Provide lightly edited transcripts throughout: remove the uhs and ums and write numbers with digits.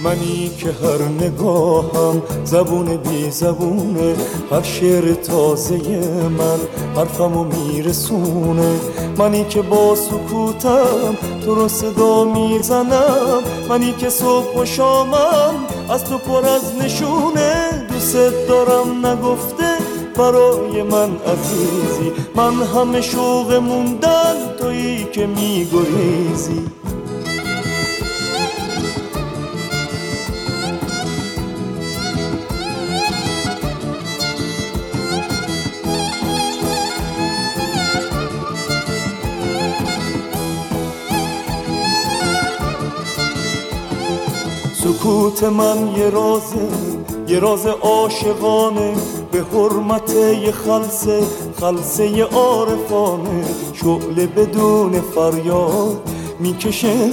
منی که هر نگاهم زبون بی زبونه، هر شعر تازه من حرفمو میرسونه. منی که با سکوتم تو رو صدا میزنم، منی که صبح و شامم از تو پر از نشونه. دوست دارم نگفته برای من عزیزی، من همه شوق موندن تویی که میگریزی. سکوت من یه راز عاشقانه، به حرمت یه خلسه عارفانه. شعله بدون فریاد میکشه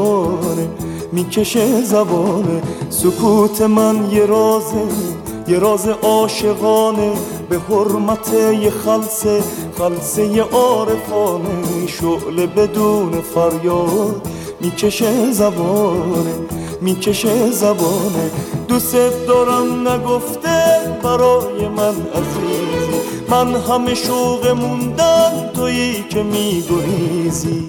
زبانه. سکوت من یه راز عاشقانه، به حرمت یه خلسه عارفانه. شعله بدون فریاد میکشه زبانه. دوست دارم نگفته برای من عزیزی، من همه شوق موندن تویی که میگریزی.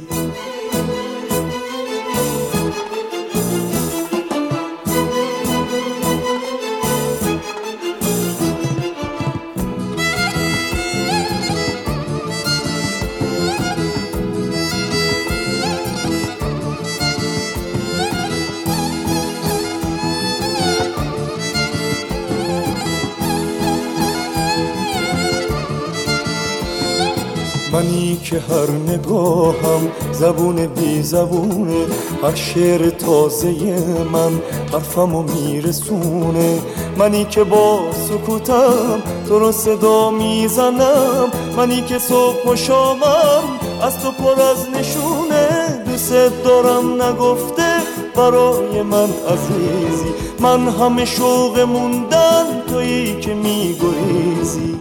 منی که هر نگاهم زبون بی زبونه، هر شعر تازه من حرفمو میرسونه. منی که با سکوتم تو رو صدا میزنم، منی که صبح و شامم از تو پر از نشونه. دوست دارم نگفته برای من عزیزی، من همه شوق موندن تویی که میگریزی.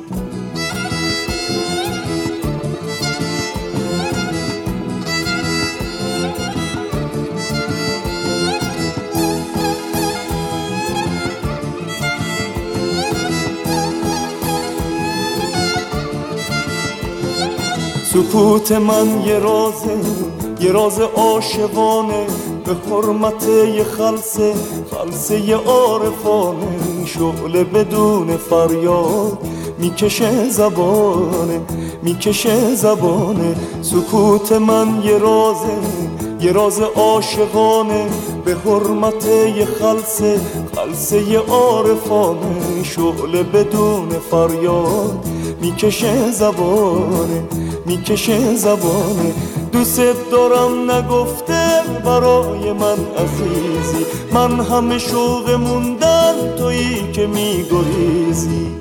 سکوت من یه راز عاشقانه، به حرمت یه خلسه عارفانه. شعله بدون فریاد میکشه زبانه. سکوت من یه راز عاشقانه، به حرمت یه خلسه عارفانه. شعله بدون فریاد میکشه زبانه. دوست دارم نگفته برای من عزیزی، من همه شوق موندن تویی که میگریزی.